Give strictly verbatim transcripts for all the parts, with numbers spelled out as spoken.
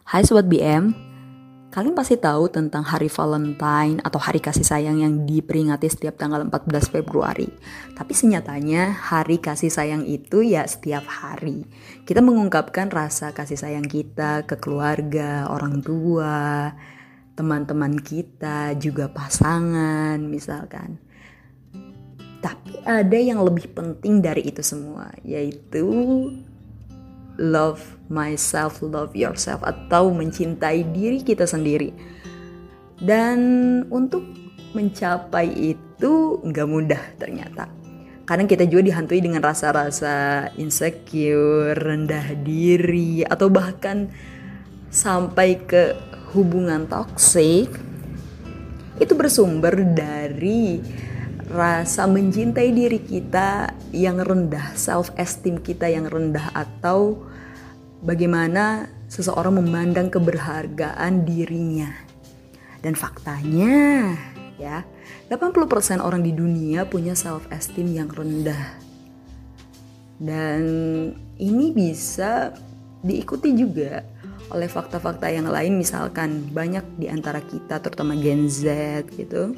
Hai Sobat B M, kalian pasti tahu tentang Hari Valentine atau Hari Kasih Sayang yang diperingati setiap tanggal empat belas Februari. Tapi senyatanya Hari Kasih Sayang itu ya setiap hari. Kita mengungkapkan rasa kasih sayang kita ke keluarga, orang tua, teman-teman kita, juga pasangan misalkan. Tapi ada yang lebih penting dari itu semua, yaitu love myself, love yourself, atau mencintai diri kita sendiri. Dan untuk mencapai itu gak mudah ternyata. Kadang kita juga dihantui dengan rasa-rasa insecure, rendah diri, atau bahkan sampai ke hubungan toksik. Itu bersumber dari rasa mencintai diri kita yang rendah, self esteem kita yang rendah, atau bagaimana seseorang memandang keberhargaan dirinya. Dan faktanya ya, delapan puluh persen orang di dunia punya self esteem yang rendah. Dan ini bisa diikuti juga oleh fakta-fakta yang lain, misalkan banyak di antara kita, terutama Gen Z gitu,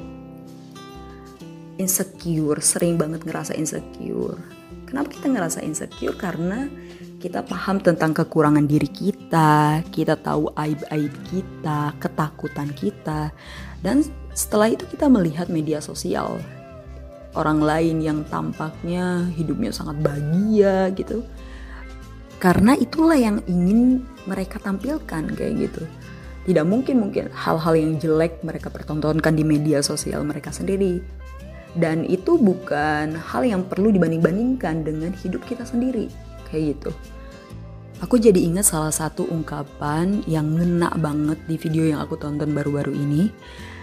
insecure, sering banget ngerasa insecure. Kenapa kita ngerasa insecure? Karena kita paham tentang kekurangan diri kita, kita tahu aib-aib kita, ketakutan kita. Dan setelah itu kita melihat media sosial, orang lain yang tampaknya hidupnya sangat bahagia gitu. Karena itulah yang ingin mereka tampilkan kayak gitu. Tidak mungkin mungkin hal-hal yang jelek mereka pertontonkan di media sosial mereka sendiri. Dan itu bukan hal yang perlu dibanding-bandingkan dengan hidup kita sendiri, kayak gitu. Aku jadi ingat salah satu ungkapan yang ngena banget di video yang aku tonton baru-baru ini.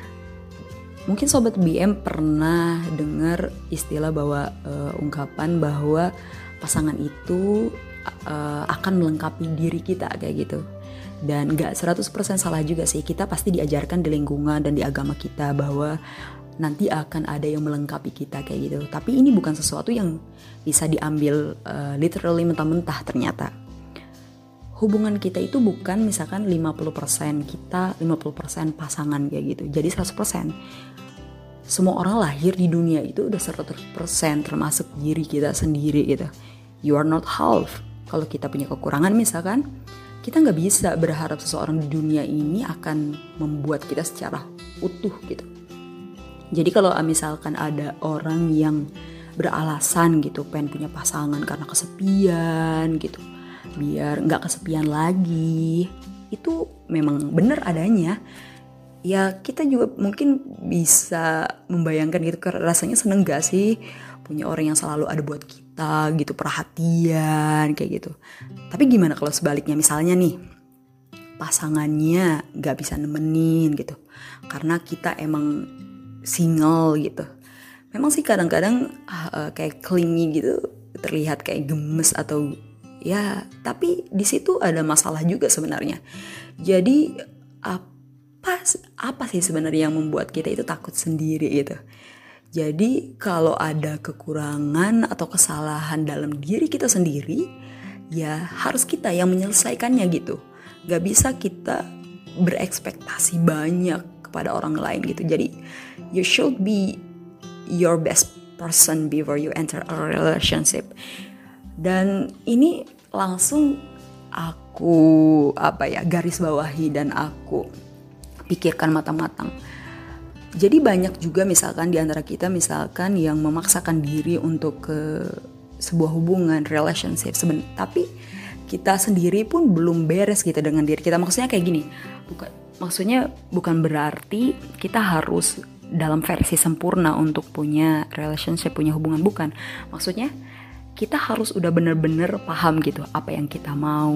Mungkin Sobat B M pernah dengar istilah bahwa uh, ungkapan bahwa pasangan itu uh, akan melengkapi diri kita, kayak gitu. Dan gak seratus persen salah juga sih, kita pasti diajarkan di lingkungan dan di agama kita bahwa nanti akan ada yang melengkapi kita kayak gitu. Tapi ini bukan sesuatu yang bisa diambil uh, literally mentah-mentah ternyata. Hubungan kita itu bukan misalkan lima puluh persen kita, lima puluh persen pasangan kayak gitu. Jadi seratus persen. Semua orang lahir di dunia itu udah seratus persen termasuk diri kita sendiri gitu. You are not half. Kalau kita punya kekurangan misalkan, kita gak bisa berharap seseorang di dunia ini akan membuat kita secara utuh gitu. Jadi kalau misalkan ada orang yang beralasan gitu pengen punya pasangan karena kesepian gitu, biar gak kesepian lagi, itu memang benar adanya. Ya kita juga mungkin bisa membayangkan gitu, rasanya seneng gak sih punya orang yang selalu ada buat kita gitu, perhatian kayak gitu. Tapi gimana kalau sebaliknya, misalnya nih pasangannya gak bisa nemenin gitu karena kita emang single gitu. Memang sih kadang-kadang uh, kayak clingy gitu, terlihat kayak gemes atau ya, tapi di situ ada masalah juga sebenarnya. Jadi apa apa sih sebenarnya yang membuat kita itu takut sendiri gitu. Jadi kalau ada kekurangan atau kesalahan dalam diri kita sendiri, ya harus kita yang menyelesaikannya gitu. Gak bisa kita berekspektasi banyak kepada orang lain gitu. Jadi you should be your best person before you enter a relationship. Dan ini langsung aku apa ya garis bawahi dan aku pikirkan matang-matang. Jadi banyak juga misalkan di antara kita misalkan yang memaksakan diri untuk ke sebuah hubungan relationship seben- tapi kita sendiri pun belum beres gitu dengan diri kita. Maksudnya kayak gini, bukan maksudnya bukan berarti kita harus dalam versi sempurna untuk punya relationship, punya hubungan, bukan. Maksudnya kita harus udah benar-benar paham gitu apa yang kita mau,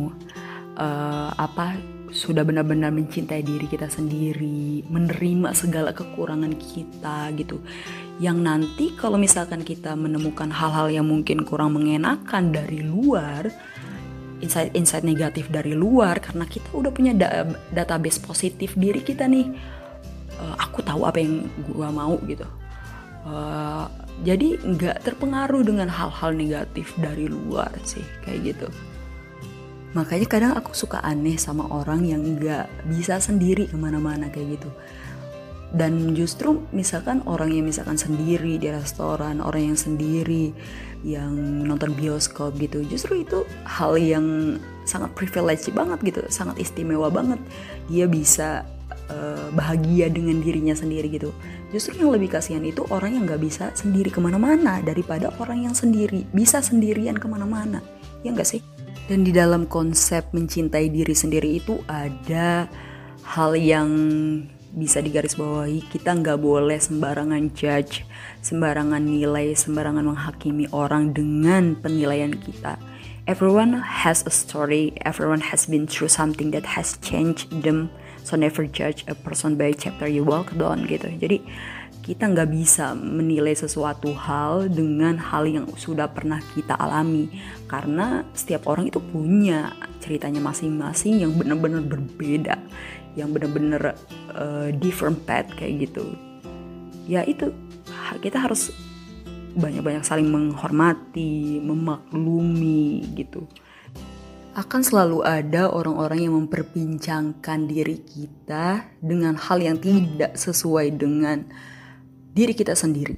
uh, apa sudah benar-benar mencintai diri kita sendiri, menerima segala kekurangan kita gitu. Yang nanti kalau misalkan kita menemukan hal-hal yang mungkin kurang mengenakan dari luar, insight-insight negatif dari luar, karena kita udah punya da- database positif diri kita nih. Uh, aku tahu apa yang gue mau gitu. Uh, jadi nggak terpengaruh dengan hal-hal negatif dari luar sih, kayak gitu. Makanya kadang aku suka aneh sama orang yang gak bisa sendiri kemana-mana kayak gitu. Dan justru misalkan orang yang misalkan sendiri di restoran, orang yang sendiri yang nonton bioskop gitu, justru itu hal yang sangat privilege banget gitu, sangat istimewa banget. Dia bisa uh, bahagia dengan dirinya sendiri gitu. Justru yang lebih kasihan itu orang yang gak bisa sendiri kemana-mana daripada orang yang sendiri bisa sendirian kemana-mana. Ya gak sih? Dan di dalam konsep mencintai diri sendiri itu ada hal yang bisa digarisbawahi. Kita nggak boleh sembarangan judge, sembarangan nilai, sembarangan menghakimi orang dengan penilaian kita. Everyone has a story, everyone has been through something that has changed them, so never judge a person by chapter you walked on gitu. Jadi kita nggak bisa menilai sesuatu hal dengan hal yang sudah pernah kita alami, karena setiap orang itu punya ceritanya masing-masing yang benar-benar berbeda, yang benar-benar uh, different path kayak gitu. Ya itu, kita harus banyak-banyak saling menghormati, memaklumi gitu. Akan selalu ada orang-orang yang memperbincangkan diri kita dengan hal yang tidak sesuai dengan diri kita sendiri.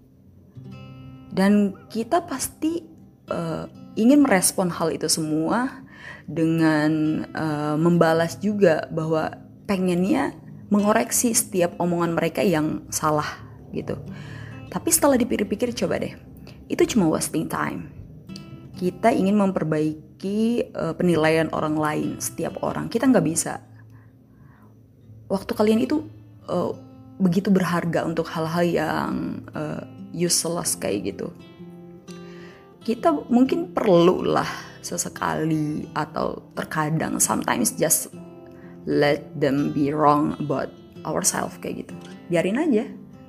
Dan kita pasti uh, ingin merespon hal itu semua dengan uh, membalas juga bahwa pengennya mengoreksi setiap omongan mereka yang salah gitu. Tapi setelah dipikir-pikir, coba deh, itu cuma wasting time. Kita ingin memperbaiki uh, penilaian orang lain, setiap orang. Kita nggak bisa. Waktu kalian itu uh, begitu berharga untuk hal-hal yang uh, useless kayak gitu. Kita mungkin perlu lah sesekali atau terkadang sometimes just let them be wrong about ourselves kayak gitu. Biarin aja.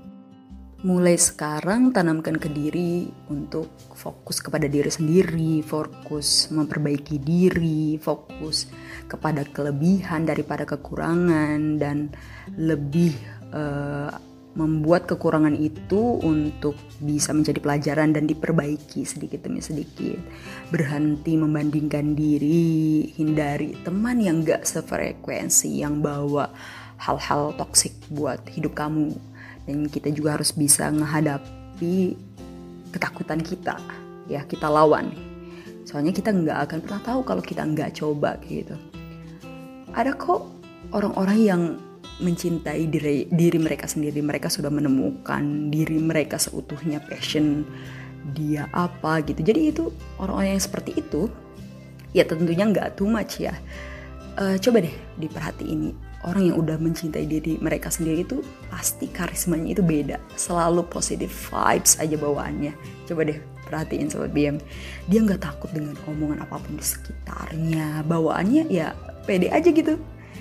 Mulai sekarang tanamkan ke diri untuk fokus kepada diri sendiri, fokus memperbaiki diri, fokus kepada kelebihan daripada kekurangan, dan lebih uh, membuat kekurangan itu untuk bisa menjadi pelajaran dan diperbaiki sedikit demi sedikit. Berhenti membandingkan diri, hindari teman yang gak sefrekuensi, yang bawa hal-hal toksik buat hidup kamu. Dan kita juga harus bisa menghadapi ketakutan kita, ya kita lawan. Soalnya kita nggak akan pernah tahu kalau kita nggak coba kayak gitu. Ada kok orang-orang yang mencintai diri, diri mereka sendiri. Mereka sudah menemukan diri mereka seutuhnya, passion dia apa gitu. Jadi itu orang-orang yang seperti itu, ya tentunya nggak too much ya. Uh, coba deh diperhatiin. Orang yang udah mencintai diri mereka sendiri itu pasti karismanya itu beda. Selalu positive vibes aja bawaannya. Coba deh perhatiin Sobat B M. Dia gak takut dengan omongan apapun di sekitarnya. Bawaannya ya pede aja gitu.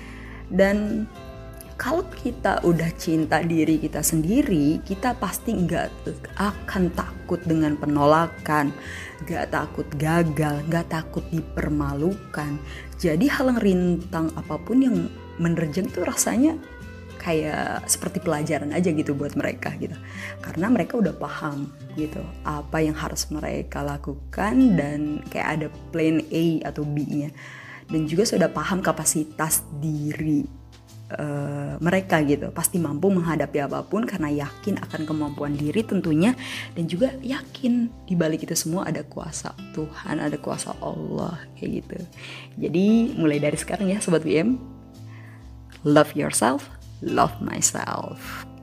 Dan kalau kita udah cinta diri kita sendiri, kita pasti gak akan takut dengan penolakan, gak takut gagal, gak takut dipermalukan. Jadi halang rintang apapun yang menerjang itu rasanya kayak seperti pelajaran aja gitu buat mereka gitu. Karena mereka udah paham gitu apa yang harus mereka lakukan, dan kayak ada plan A atau B-nya. Dan juga sudah paham kapasitas diri uh, mereka gitu. Pasti mampu menghadapi apapun karena yakin akan kemampuan diri tentunya, dan juga yakin di balik itu semua ada kuasa Tuhan, ada kuasa Allah kayak gitu. Jadi mulai dari sekarang ya Sobat B M, love yourself, love myself.